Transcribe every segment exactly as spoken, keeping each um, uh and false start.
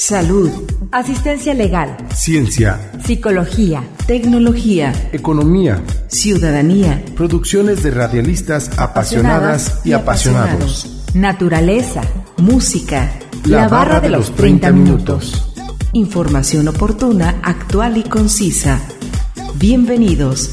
Salud, asistencia legal, ciencia, psicología, tecnología, economía, ciudadanía, producciones de radialistas apasionadas y apasionados, naturaleza, música, la, la barra de los treinta minutos. Información oportuna, actual y concisa. Bienvenidos.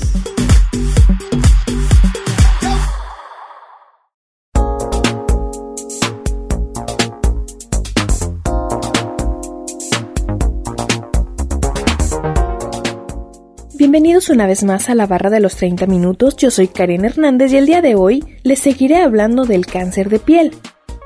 Bienvenidos una vez más a la barra de los treinta minutos, yo soy Karen Hernández y el día de hoy les seguiré hablando del cáncer de piel.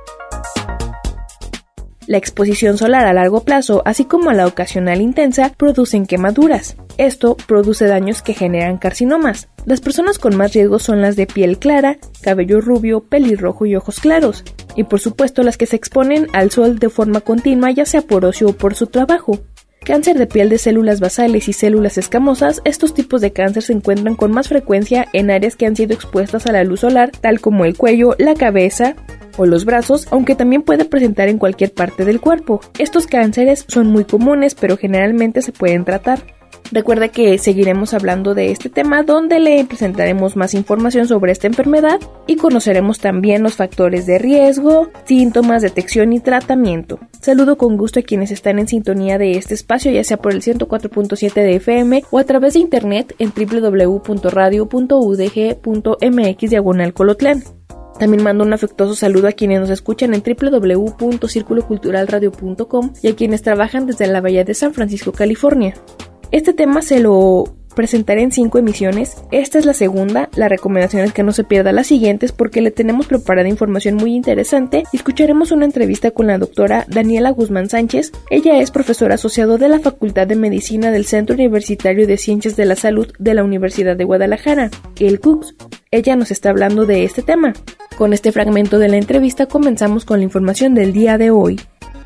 La exposición solar a largo plazo, así como la ocasional intensa, producen quemaduras. Esto produce daños que generan carcinomas. Las personas con más riesgo son las de piel clara, cabello rubio, pelirrojo y ojos claros. Y por supuesto las que se exponen al sol de forma continua, ya sea por ocio o por su trabajo. Cáncer de piel de células basales y células escamosas, estos tipos de cáncer se encuentran con más frecuencia en áreas que han sido expuestas a la luz solar, tal como el cuello, la cabeza o los brazos, aunque también puede presentar en cualquier parte del cuerpo. Estos cánceres son muy comunes, pero generalmente se pueden tratar. Recuerda que seguiremos hablando de este tema, donde le presentaremos más información sobre esta enfermedad y conoceremos también los factores de riesgo, síntomas, detección y tratamiento. Saludo con gusto a quienes están en sintonía de este espacio, ya sea por el ciento cuatro punto siete de F M o a través de internet en doble u doble u doble u punto radio punto u d g punto m x diagonal Colotlán. También mando un afectuoso saludo a quienes nos escuchan en doble u doble u doble u punto círculo cultural radio punto com y a quienes trabajan desde la Bahía de San Francisco, California. Este tema se lo presentaré en cinco emisiones. Esta es la segunda. La recomendación es que no se pierda las siguientes porque le tenemos preparada información muy interesante y escucharemos una entrevista con la doctora Daniela Guzmán Sánchez. Ella es profesora asociado de la Facultad de Medicina del Centro Universitario de Ciencias de la Salud de la Universidad de Guadalajara, el C U C S. Ella nos está hablando de este tema. Con este fragmento de la entrevista comenzamos con la información del día de hoy.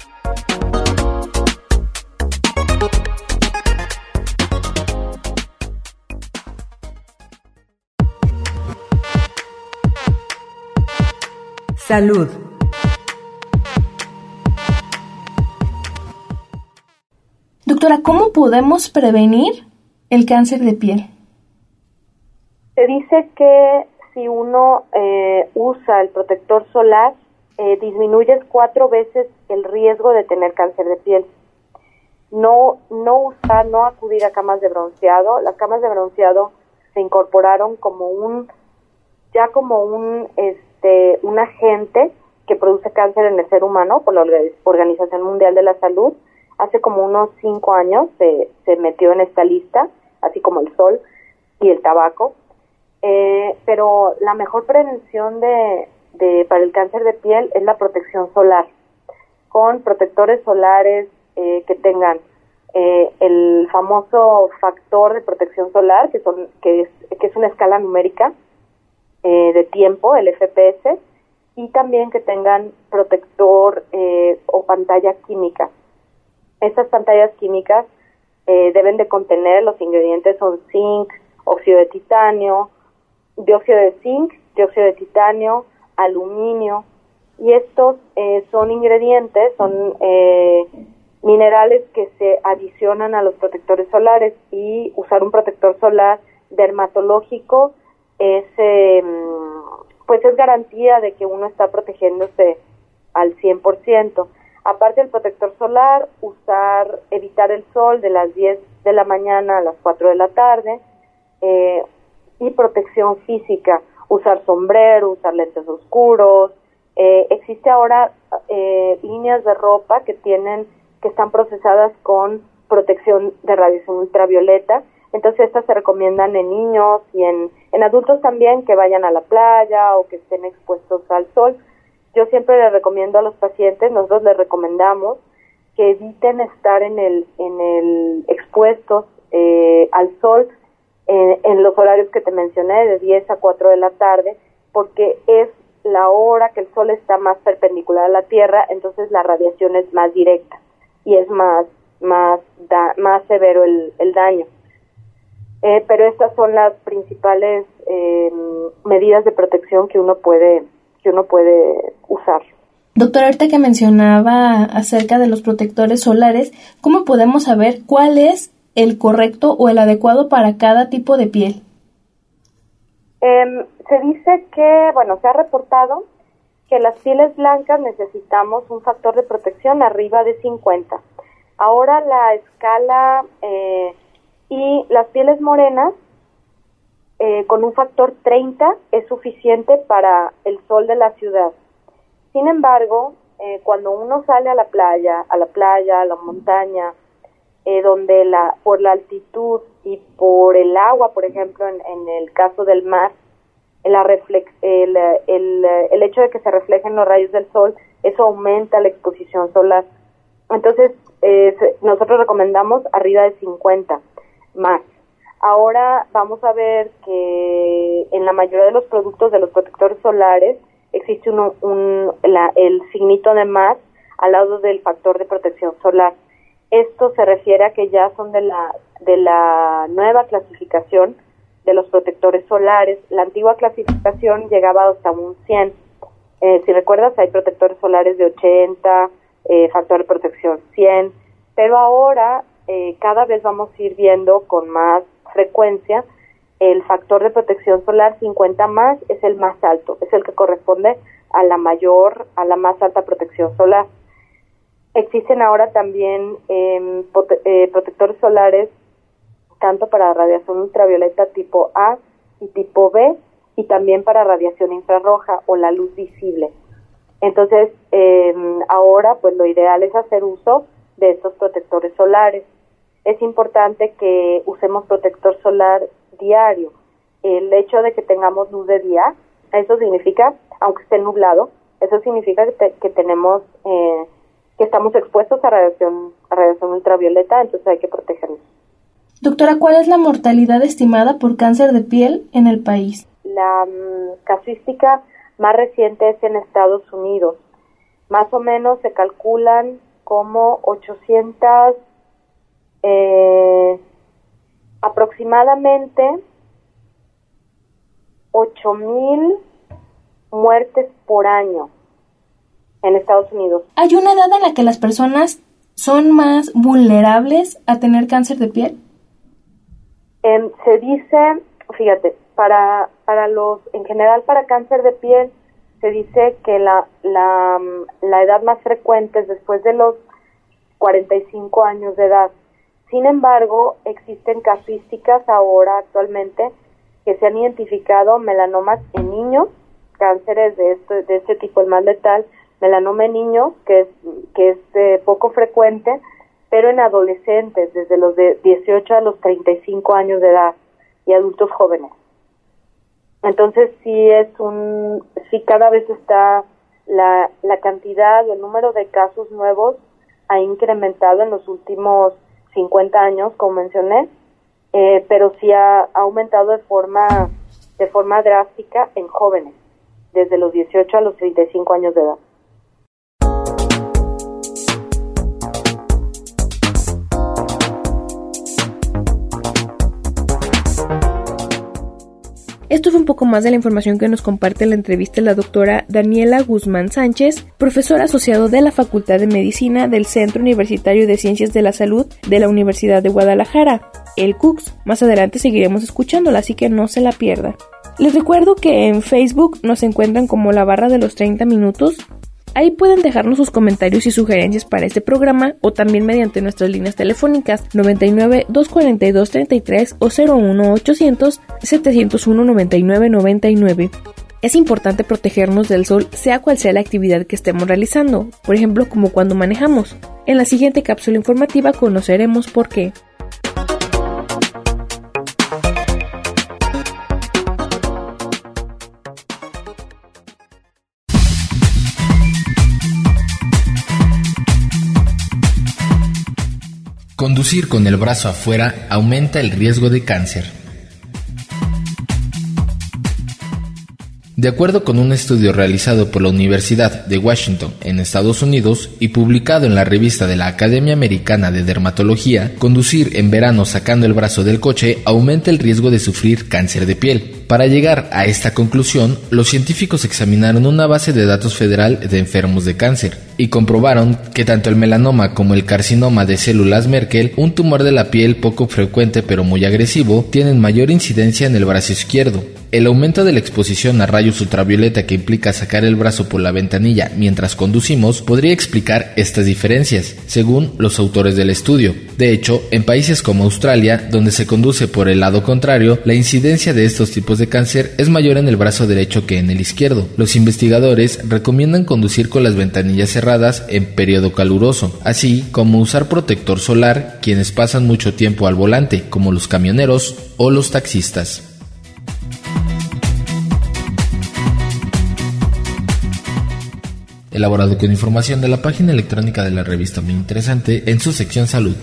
Salud. Doctora, ¿cómo podemos prevenir el cáncer de piel? Se dice que si uno eh, usa el protector solar, eh, disminuyes cuatro veces el riesgo de tener cáncer de piel. No, no usar, no acudir a camas de bronceado. Las camas de bronceado se incorporaron como un, ya como un, este, un agente que produce cáncer en el ser humano por la Organización Mundial de la Salud. Hace como unos cinco años se, se metió en esta lista, así como el sol y el tabaco. Eh, pero la mejor prevención de, de para el cáncer de piel es la protección solar, con protectores solares eh, que tengan eh, el famoso factor de protección solar, que son que es, que es una escala numérica eh, de tiempo, el F P S, y también que tengan protector eh, o pantalla química. Estas pantallas químicas eh, deben de contener, los ingredientes son zinc, óxido de titanio, dióxido de zinc, dióxido de titanio, aluminio, y estos eh, son ingredientes, son eh, minerales que se adicionan a los protectores solares, y usar un protector solar dermatológico es eh, pues es garantía de que uno está protegiéndose al cien por ciento. Aparte del protector solar, usar, evitar el sol de las diez de la mañana a las cuatro de la tarde, eh, y protección física, usar sombrero, usar lentes oscuros. Eh, existe ahora eh, líneas de ropa que tienen, que están procesadas con protección de radiación ultravioleta, entonces estas se recomiendan en niños y en, en adultos también, que vayan a la playa o que estén expuestos al sol. Yo siempre les recomiendo a los pacientes, nosotros les recomendamos que eviten estar en el, en el expuestos eh, al sol en, en los horarios que te mencioné, de diez a cuatro de la tarde, porque es la hora que el sol está más perpendicular a la Tierra, entonces la radiación es más directa y es más más da, más severo el, el daño. Eh, pero estas son las principales eh, medidas de protección que uno puede que uno puede usar. Doctora, ahorita que mencionaba acerca de los protectores solares, ¿cómo podemos saber cuál es el correcto o el adecuado para cada tipo de piel? Eh, se dice que, bueno, se ha reportado que las pieles blancas necesitamos un factor de protección arriba de cincuenta. Ahora la escala eh, y las pieles morenas eh, con un factor treinta es suficiente para el sol de la ciudad. Sin embargo, eh, cuando uno sale a la playa, a la playa, a la montaña, eh, donde la por la altitud y por el agua, por ejemplo, en, en el caso del mar, la reflex, el, el, el hecho de que se reflejen los rayos del sol, eso aumenta la exposición solar. Entonces, eh, nosotros recomendamos arriba de cincuenta más. Ahora vamos a ver que en la mayoría de los productos de los protectores solares existe un, un, la, el signito de más al lado del factor de protección solar. Esto se refiere a que ya son de la, de la nueva clasificación de los protectores solares. La antigua clasificación llegaba hasta un cien. Eh, si recuerdas, hay protectores solares de ochenta, eh, factor de protección cien, pero ahora eh, cada vez vamos a ir viendo con más frecuencia el factor de protección solar cincuenta más es el más alto, es el que corresponde a la mayor, a la más alta protección solar. Existen ahora también eh, prote- eh, protectores solares tanto para radiación ultravioleta tipo A y tipo B, y también para radiación infrarroja o la luz visible. Entonces, eh, ahora pues lo ideal es hacer uso de estos protectores solares. Es importante que usemos protector solar diario. El hecho de que tengamos luz de día, eso significa, aunque esté nublado, eso significa que, te, que tenemos, eh, que estamos expuestos a radiación, a radiación ultravioleta, entonces hay que protegernos. Doctora, ¿cuál es la mortalidad estimada por cáncer de piel en el país? La um, casuística más reciente es en Estados Unidos. Más o menos se calculan como ochocientas, eh, aproximadamente ocho mil muertes por año en Estados Unidos. ¿Hay una edad en la que las personas son más vulnerables a tener cáncer de piel? Eh, se dice, fíjate, para para los, en general para cáncer de piel, se dice que la la, la edad más frecuente es después de los cuarenta y cinco años de edad. Sin embargo, existen casuísticas ahora actualmente que se han identificado melanomas en niños, cánceres de este, de este tipo, el más letal, melanoma en niños, que es, que es eh, poco frecuente, pero en adolescentes, desde los de dieciocho a los treinta y cinco años de edad, y adultos jóvenes. Entonces sí es un, sí cada vez está la, la cantidad o el número de casos nuevos ha incrementado en los últimos cincuenta años, como mencioné, eh, pero sí ha, ha aumentado de forma, de forma drástica en jóvenes, desde los dieciocho a los treinta y cinco años de edad. Esto fue un poco más de la información que nos comparte en la entrevista la doctora Daniela Guzmán Sánchez, profesor asociado de la Facultad de Medicina del Centro Universitario de Ciencias de la Salud de la Universidad de Guadalajara, el C U C S. Más adelante seguiremos escuchándola, así que no se la pierda. Les recuerdo que en Facebook nos encuentran como la barra de los treinta minutos. Ahí pueden dejarnos sus comentarios y sugerencias para este programa o también mediante nuestras líneas telefónicas noventa y nueve, doscientos cuarenta y dos, treinta y tres o cero uno ochocientos, setecientos uno, noventa y nueve, noventa y nueve. Es importante protegernos del sol sea cual sea la actividad que estemos realizando, por ejemplo como cuando manejamos. En la siguiente cápsula informativa conoceremos por qué. Conducir con el brazo afuera aumenta el riesgo de cáncer. De acuerdo con un estudio realizado por la Universidad de Washington en Estados Unidos y publicado en la revista de la Academia Americana de Dermatología, conducir en verano sacando el brazo del coche aumenta el riesgo de sufrir cáncer de piel. Para llegar a esta conclusión, los científicos examinaron una base de datos federal de enfermos de cáncer y comprobaron que tanto el melanoma como el carcinoma de células Merkel, un tumor de la piel poco frecuente pero muy agresivo, tienen mayor incidencia en el brazo izquierdo. El aumento de la exposición a rayos ultravioleta que implica sacar el brazo por la ventanilla mientras conducimos podría explicar estas diferencias, según los autores del estudio. De hecho, en países como Australia, donde se conduce por el lado contrario, la incidencia de estos tipos de cáncer es mayor en el brazo derecho que en el izquierdo. Los investigadores recomiendan conducir con las ventanillas cerradas en periodo caluroso, así como usar protector solar quienes pasan mucho tiempo al volante, como los camioneros o los taxistas. Elaborado con información de la página electrónica de la revista Muy Interesante en su sección Salud.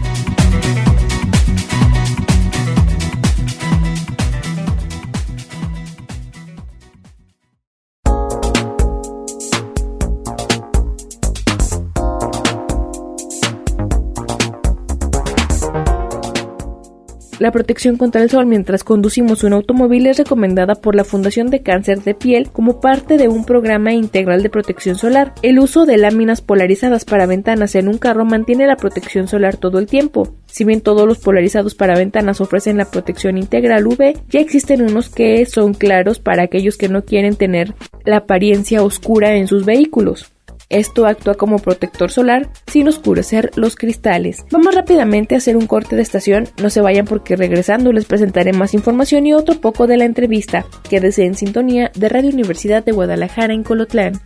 La protección contra el sol mientras conducimos un automóvil es recomendada por la Fundación de Cáncer de Piel como parte de un programa integral de protección solar. El uso de láminas polarizadas para ventanas en un carro mantiene la protección solar todo el tiempo. Si bien todos los polarizados para ventanas ofrecen la protección integral U V, ya existen unos que son claros para aquellos que no quieren tener la apariencia oscura en sus vehículos. Esto actúa como protector solar sin oscurecer los cristales. Vamos rápidamente a hacer un corte de estación, no se vayan porque regresando les presentaré más información y otro poco de la entrevista. Quédese en sintonía de Radio Universidad de Guadalajara en Colotlán.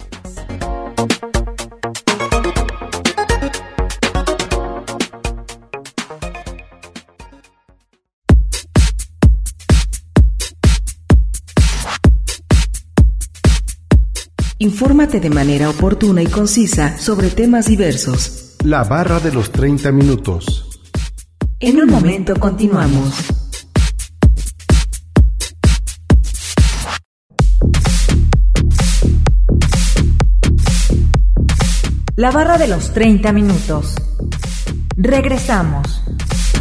Infórmate de manera oportuna y concisa sobre temas diversos. La barra de los treinta minutos. En un momento continuamos. La barra de los treinta minutos. Regresamos.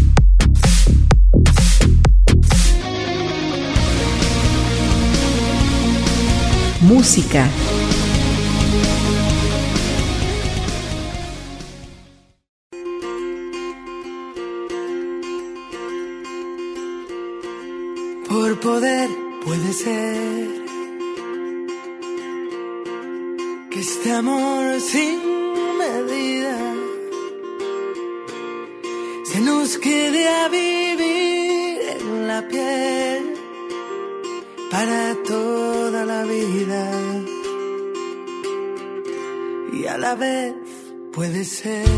Música. Por poder puede ser que este amor sin medida se nos quede a vivir en la piel para toda la vida, y a la vez puede ser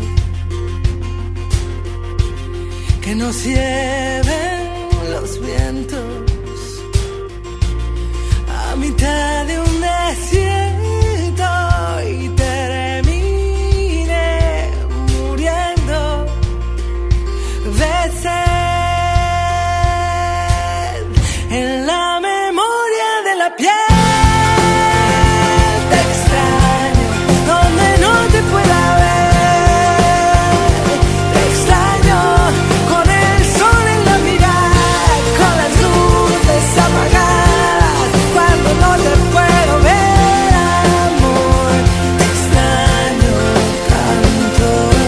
que nos lleven los vientos a mitad de un desierto y termine muriendo de sed en la memoria de la piel. Te extraño donde no te pueda ver. Te extraño con el sol en la mirada, con las luces apagadas, cuando no te puedo ver, amor. Te extraño tanto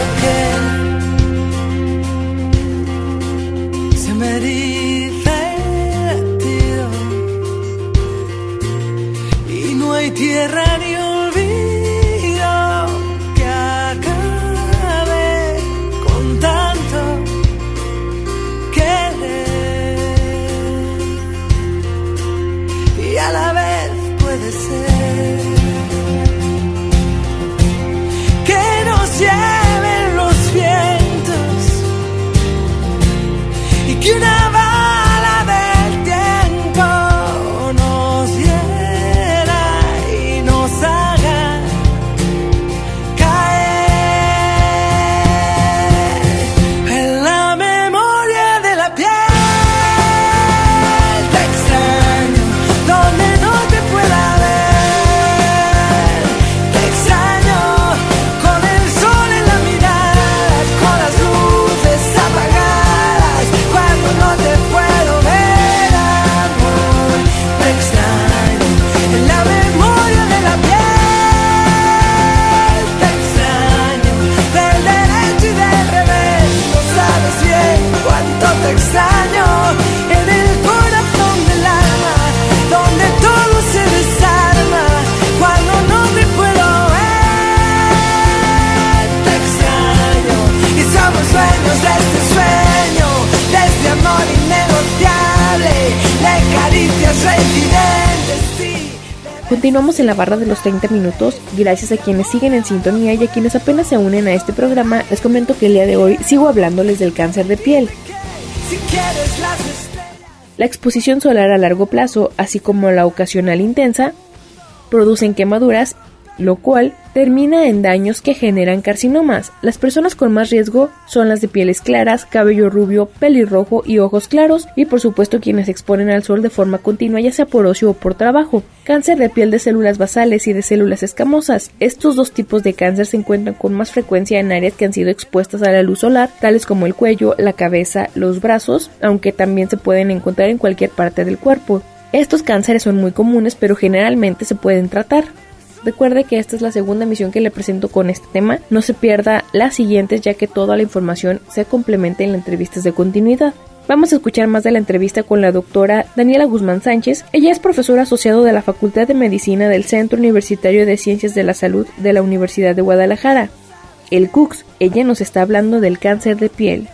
que se me eriza el latido y no hay tierra ni olvido que acabe con tanto querer, y a la vez puede ser que nos lleven los vientos y que una bala del tiempo nos hiera y nos haga caer en la memoria de la piel. Te extraño donde no te Continuamos en la barra de los treinta minutos. Gracias a quienes siguen en sintonía y a quienes apenas se unen a este programa, les comento que el día de hoy sigo hablándoles del cáncer de piel. La exposición solar a largo plazo, así como la ocasional intensa, producen quemaduras, lo cual termina en daños que generan carcinomas. Las personas con más riesgo son las de pieles claras, cabello rubio, pelirrojo y ojos claros, y por supuesto quienes se exponen al sol de forma continua, ya sea por ocio o por trabajo. Cáncer de piel de células basales y de células escamosas. Estos dos tipos de cáncer se encuentran con más frecuencia en áreas que han sido expuestas a la luz solar, tales como el cuello, la cabeza, los brazos, aunque también se pueden encontrar en cualquier parte del cuerpo. Estos cánceres son muy comunes, pero generalmente se pueden tratar. Recuerde que esta es la segunda emisión que le presento con este tema. No se pierda las siguientes, ya que toda la información se complementa en las entrevistas de continuidad. Vamos a escuchar más de la entrevista con la doctora Daniela Guzmán Sánchez. Ella es profesora asociado de la Facultad de Medicina del Centro Universitario de Ciencias de la Salud de la Universidad de Guadalajara, el C U C S. Ella nos está hablando del cáncer de piel.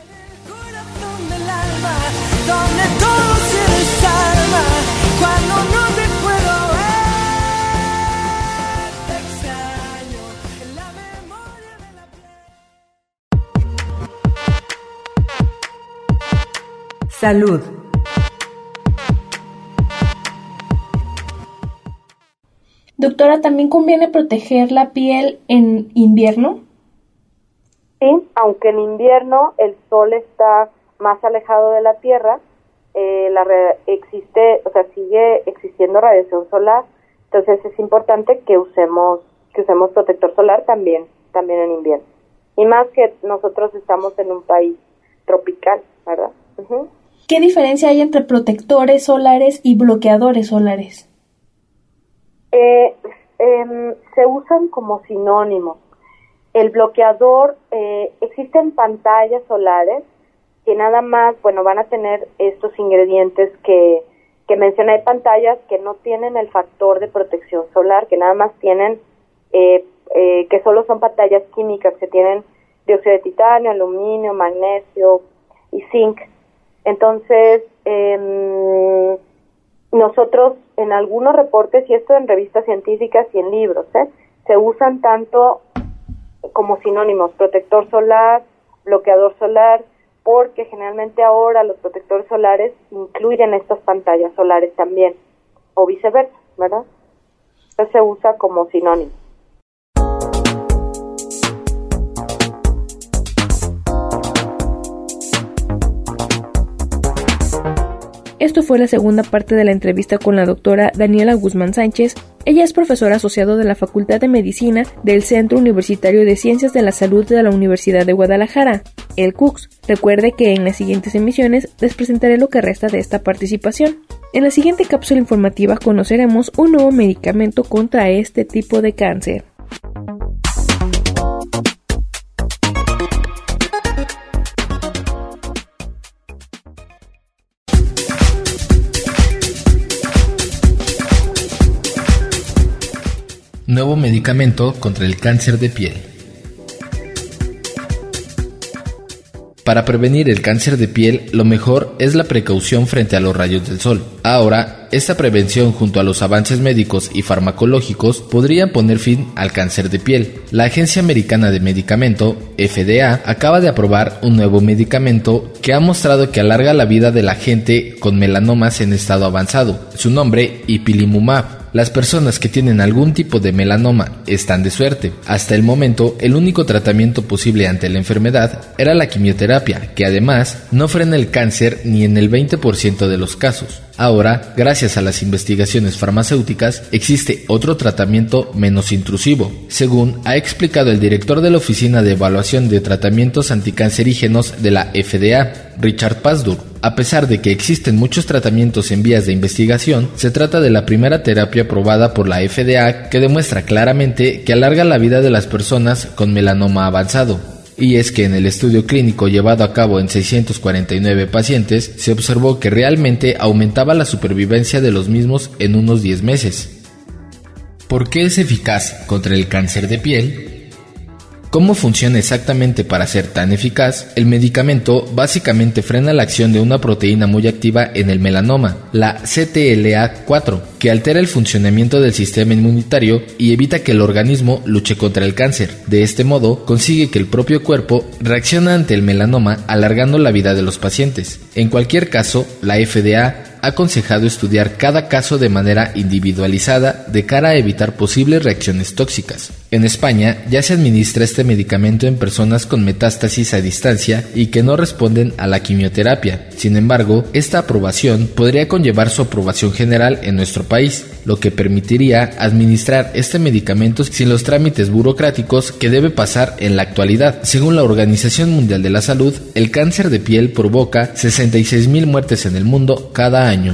Salud. Doctora, ¿también conviene proteger la piel en invierno? Sí, aunque en invierno el sol está más alejado de la Tierra, eh, la re- existe, o sea, sigue existiendo radiación solar, entonces es importante que usemos que usemos protector solar también, también en invierno. Y más que nosotros estamos en un país tropical, ¿verdad? Uh-huh. ¿Qué diferencia hay entre protectores solares y bloqueadores solares? Eh, eh, se usan como sinónimos. El bloqueador, eh, existen pantallas solares que nada más, bueno, van a tener estos ingredientes que, que mencioné. Hay pantallas que no tienen el factor de protección solar, que nada más tienen, eh, eh, que solo son pantallas químicas, que tienen dióxido de titanio, aluminio, magnesio y zinc. Entonces, eh, nosotros en algunos reportes, y esto en revistas científicas y en libros, ¿eh? se usan tanto como sinónimos, protector solar, bloqueador solar, porque generalmente ahora los protectores solares incluyen estas pantallas solares también, o viceversa, ¿verdad? Entonces se usa como sinónimo. Esto fue la segunda parte de la entrevista con la doctora Daniela Guzmán Sánchez. Ella es profesora asociado de la Facultad de Medicina del Centro Universitario de Ciencias de la Salud de la Universidad de Guadalajara, el C U C S. Recuerde que en las siguientes emisiones les presentaré lo que resta de esta participación. En la siguiente cápsula informativa conoceremos un nuevo medicamento contra este tipo de cáncer. Nuevo medicamento contra el cáncer de piel. Para prevenir el cáncer de piel, lo mejor es la precaución frente a los rayos del sol. Ahora, esta prevención junto a los avances médicos y farmacológicos podrían poner fin al cáncer de piel. La Agencia Americana de Medicamento, F D A, acaba de aprobar un nuevo medicamento que ha mostrado que alarga la vida de la gente con melanomas en estado avanzado. Su nombre, ipilimumab. Las personas que tienen algún tipo de melanoma están de suerte. Hasta el momento, el único tratamiento posible ante la enfermedad era la quimioterapia, que además no frena el cáncer ni en el veinte por ciento de los casos. Ahora, gracias a las investigaciones farmacéuticas, existe otro tratamiento menos intrusivo, según ha explicado el director de la Oficina de Evaluación de Tratamientos Anticancerígenos de la F D A, Richard Pazdur. A pesar de que existen muchos tratamientos en vías de investigación, se trata de la primera terapia aprobada por la F D A que demuestra claramente que alarga la vida de las personas con melanoma avanzado. Y es que en el estudio clínico llevado a cabo en seiscientos cuarenta y nueve pacientes, se observó que realmente aumentaba la supervivencia de los mismos en unos diez meses. ¿Por qué es eficaz contra el cáncer de piel? ¿Cómo funciona exactamente para ser tan eficaz? El medicamento básicamente frena la acción de una proteína muy activa en el melanoma, la C T L A cuatro, que altera el funcionamiento del sistema inmunitario y evita que el organismo luche contra el cáncer. De este modo, consigue que el propio cuerpo reaccione ante el melanoma, alargando la vida de los pacientes. En cualquier caso, la F D A ha aconsejado estudiar cada caso de manera individualizada de cara a evitar posibles reacciones tóxicas. En España ya se administra este medicamento en personas con metástasis a distancia y que no responden a la quimioterapia. Sin embargo, esta aprobación podría conllevar su aprobación general en nuestro país, lo que permitiría administrar este medicamento sin los trámites burocráticos que debe pasar en la actualidad. Según la Organización Mundial de la Salud, el cáncer de piel provoca sesenta y seis mil muertes en el mundo cada año.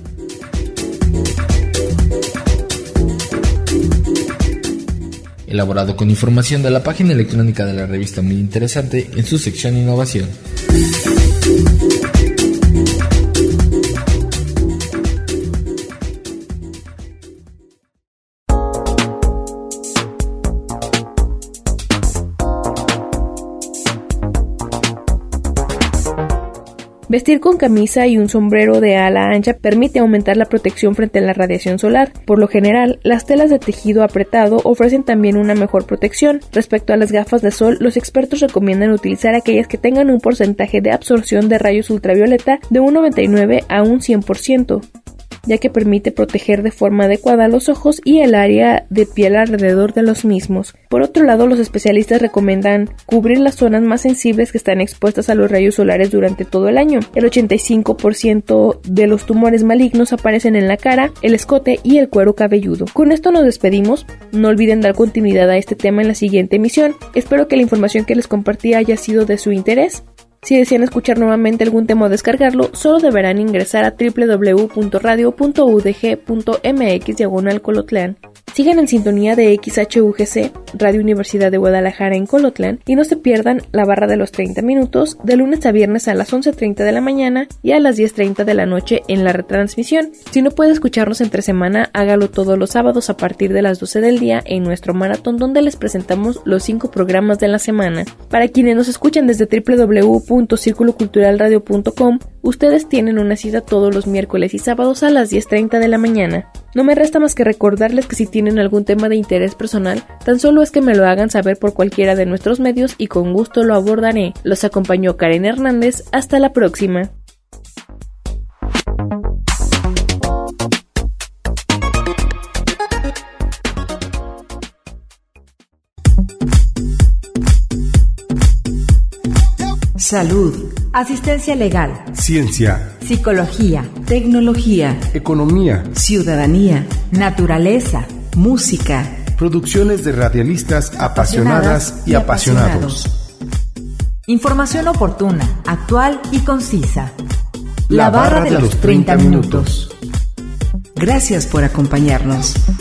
Elaborado con información de la página electrónica de la revista Muy Interesante en su sección Innovación. Vestir con camisa y un sombrero de ala ancha permite aumentar la protección frente a la radiación solar. Por lo general, las telas de tejido apretado ofrecen también una mejor protección. Respecto a las gafas de sol, los expertos recomiendan utilizar aquellas que tengan un porcentaje de absorción de rayos ultravioleta de un noventa y nueve a un cien por ciento. Ya que permite proteger de forma adecuada los ojos y el área de piel alrededor de los mismos. Por otro lado, los especialistas recomiendan cubrir las zonas más sensibles que están expuestas a los rayos solares durante todo el año. El ochenta y cinco por ciento de los tumores malignos aparecen en la cara, el escote y el cuero cabelludo. Con esto nos despedimos. No olviden dar continuidad a este tema en la siguiente emisión. Espero que la información que les compartí haya sido de su interés. Si desean escuchar nuevamente algún tema o descargarlo, solo deberán ingresar a doble u doble u doble u punto radio punto u d g punto m x diagonal Colotlán. Sigan en sintonía de X H U G C, Radio Universidad de Guadalajara en Colotlán, y no se pierdan la barra de los treinta minutos de lunes a viernes a las once treinta de la mañana y a las diez treinta de la noche en la retransmisión. Si no puede escucharnos entre semana, hágalo todos los sábados a partir de las doce del día en nuestro maratón, donde les presentamos los cinco programas de la semana. Para quienes nos escuchan desde doble u doble u doble u punto círculo cultural radio punto com, ustedes tienen una cita todos los miércoles y sábados a las diez treinta de la mañana. No me resta más que recordarles que si tienen algún tema de interés personal, tan solo es que me lo hagan saber por cualquiera de nuestros medios y con gusto lo abordaré. Los acompañó Karen Hernández. Hasta la próxima. Salud, asistencia legal, ciencia, psicología, tecnología, economía, ciudadanía, naturaleza, música, producciones de radialistas apasionadas y apasionados. Información oportuna, actual y concisa. La barra de los treinta minutos. Gracias por acompañarnos.